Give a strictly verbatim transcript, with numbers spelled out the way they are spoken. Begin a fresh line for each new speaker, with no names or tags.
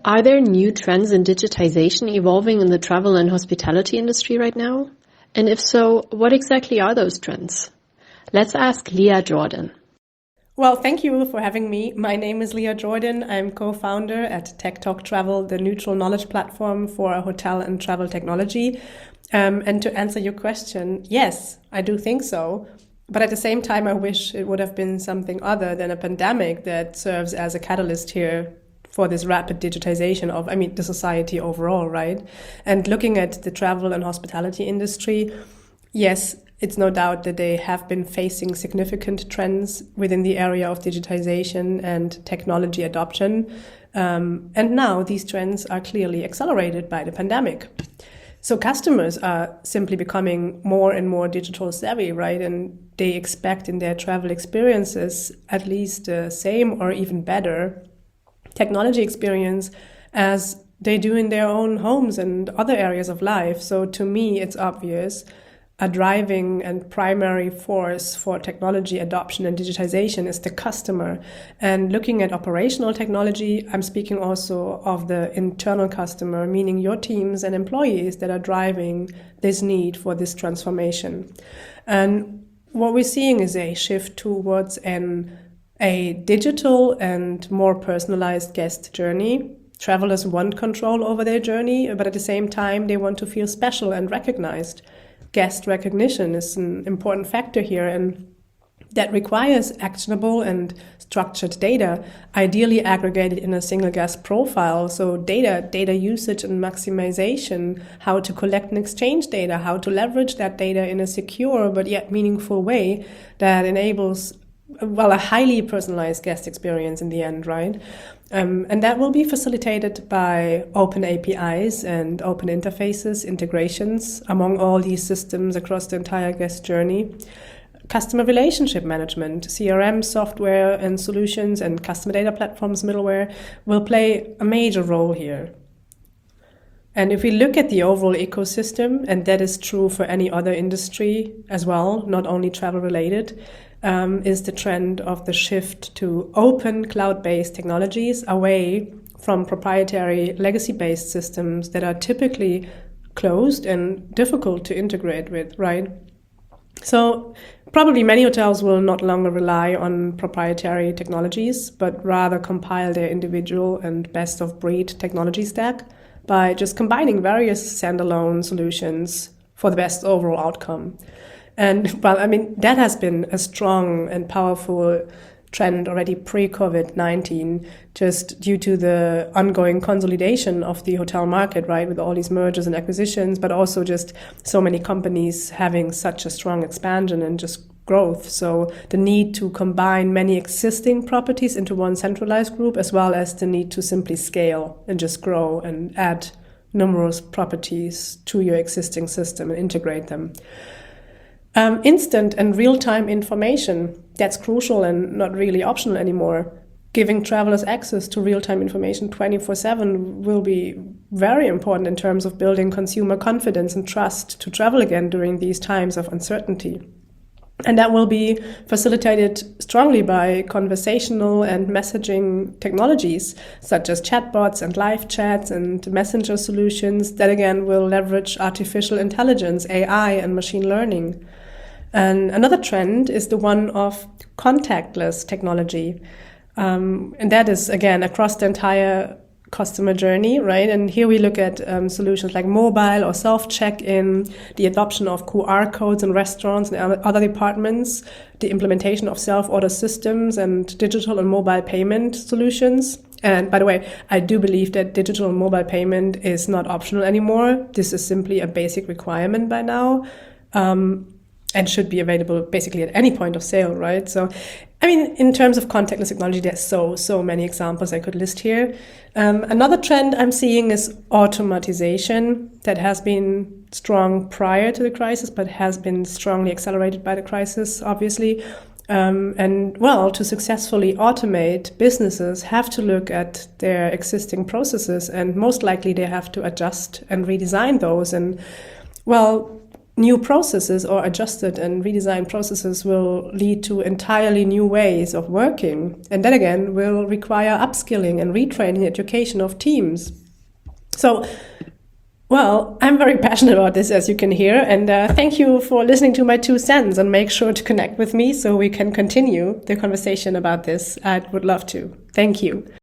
Are there new trends in digitization evolving in the travel and hospitality industry right now? And if so, what exactly are those trends? Let's ask Leah Jordan.
Well, thank you for having me. My name is Leah Jordan. I'm co-founder at Tech Talk Travel, the neutral knowledge platform for hotel and travel technology. Um, and to answer your question, yes, I do think so. But at the same time, I wish it would have been something other than a pandemic that serves as a catalyst here for this rapid digitization of, I mean, the society overall, right? And looking at the travel and hospitality industry, yes, it's no doubt that they have been facing significant trends within the area of digitization and technology adoption. Um, and now these trends are clearly accelerated by the pandemic. So customers are simply becoming more and more digital savvy, right? And they expect in their travel experiences at least the same or even better technology experience as they do in their own homes and other areas of life. So to me, it's obvious a driving and primary force for technology adoption and digitization is the customer. And looking at operational technology, I'm speaking also of the internal customer, meaning your teams and employees that are driving this need for this transformation. And what we're seeing is a shift towards an, a digital and more personalized guest journey. Travelers want control over their journey, but at the same time, they want to feel special and recognized. Guest recognition is an important factor here, and that requires actionable and structured data, ideally aggregated in a single guest profile. So data, data usage and maximization, how to collect and exchange data, how to leverage that data in a secure but yet meaningful way that enables, well, a highly personalized guest experience in the end, right? Um, and that will be facilitated by open A P Is and open interfaces, integrations among all these systems across the entire guest journey. Customer relationship management, C R M software and solutions, and customer data platforms middleware will play a major role here. And if we look at the overall ecosystem, and that is true for any other industry as well, not only travel related, Um, is the trend of the shift to open cloud-based technologies away from proprietary legacy-based systems that are typically closed and difficult to integrate with, right? So probably many hotels will not longer rely on proprietary technologies, but rather compile their individual and best-of-breed technology stack by just combining various standalone solutions for the best overall outcome. And, well, I mean, that has been a strong and powerful trend already pre-COVID nineteen, just due to the ongoing consolidation of the hotel market, right, with all these mergers and acquisitions, but also just so many companies having such a strong expansion and just growth. So the need to combine many existing properties into one centralized group, as well as the need to simply scale and just grow and add numerous properties to your existing system and integrate them. Um, instant and real-time information, that's crucial and not really optional anymore. Giving travelers access to real-time information twenty-four seven will be very important in terms of building consumer confidence and trust to travel again during these times of uncertainty. And that will be facilitated strongly by conversational and messaging technologies, such as chatbots and live chats and messenger solutions that again will leverage artificial intelligence, A I, and machine learning. And another trend is the one of contactless technology. Um, and that is, again, across the entire customer journey, right? And here we look at um, solutions like mobile or self-check-in, the adoption of Q R codes in restaurants and other departments, the implementation of self-order systems and digital and mobile payment solutions. And by the way, I do believe that digital and mobile payment is not optional anymore. This is simply a basic requirement by now. Um, and should be available basically at any point of sale, right? So, I mean, in terms of contactless technology, there's so, so many examples I could list here. Um, another trend I'm seeing is automatization that has been strong prior to the crisis, but has been strongly accelerated by the crisis, obviously. Um, and, well, to successfully automate, businesses have to look at their existing processes, and most likely they have to adjust and redesign those. And, well, new processes or adjusted and redesigned processes will lead to entirely new ways of working. And that again will require upskilling and retraining education of teams. So, well, I'm very passionate about this, as you can hear, and uh, thank you for listening to my two cents, and make sure to connect with me so we can continue the conversation about this. I would love to. Thank you.